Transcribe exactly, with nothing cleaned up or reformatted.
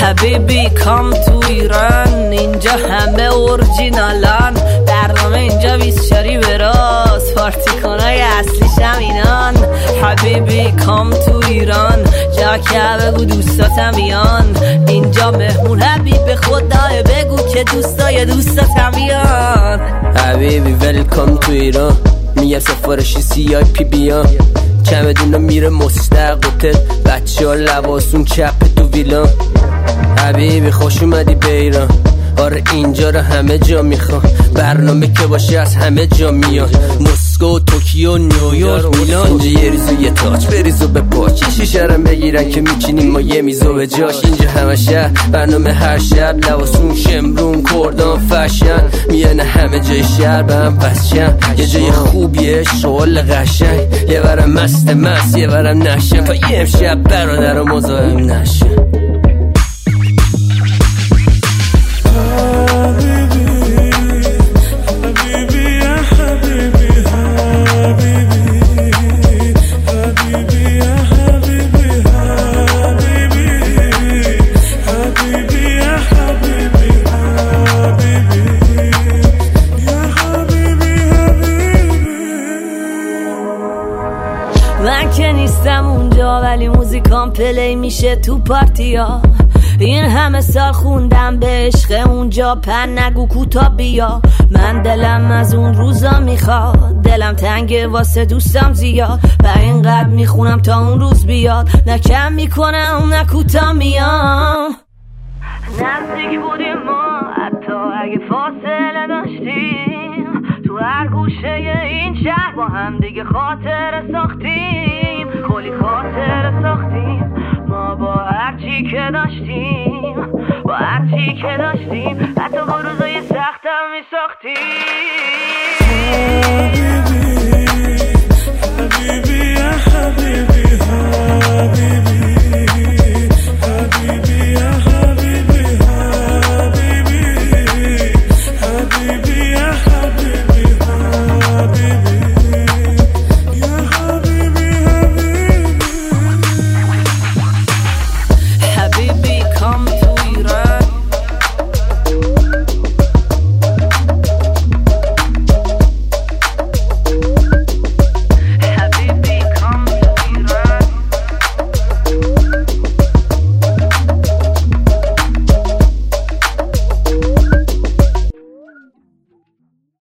حبیبی کام تو ایران، اینجا همه اورجینالان، برنامه اینجا بیسچاری به راست، پارتی کنای اصلیش هم اینان. حبیبی کام تو ایران، جا که بگو دوستاتم بیان، اینجا مهمون حبیب خدای بگو که دوستای دوستاتم بیان. حبیبی ویلکام تو ایران، میگم سفارشی سی آی پی بیان، چمدونا میره مستق هتل، بچه ها لباسون چپ تو ویلان. حبیبی خوش اومدی به ایران، آره اینجا رو همه جا میخوان، برنامه که باشه از همه جا میان، مسکو، توکیو، نیویورک، میلان. اینجا یه ریزو یه تاج بریزو به پاچ، شیشه رو بگیرن که میچینیم ما یه میزو به جاش. اینجا همه شهر برنامه هر شب، لباسون شمرون کردان فشن، میانه همه جای شهر به هم وصشن، یه جای خوبیه شغل قشنگ، یه ورم مست مست یه ورم نشن، تا یه امشب برادر و مزاحم نشن. من که نیستم اونجا ولی موزیکام پلی میشه تو پارتیا، این همه سال خوندم به عشق اونجا، پن نگو کوتا بیا. من دلم از اون روزا میخواد، دلم تنگه واسه دوستم زیاد، و اینقدر میخونم تا اون روز بیاد، نه کم میکنم نه کوتا میام. نزدیک بودیم ما حتی اگه فاصله داشتیم، تو هر گوشه این شهر با هم دیگه خاطر ساختیم، کلی خاطر ساختیم ما با هرچی که داشتیم، با هرچی که داشتیم، حتی با روزای سختم میساختیم.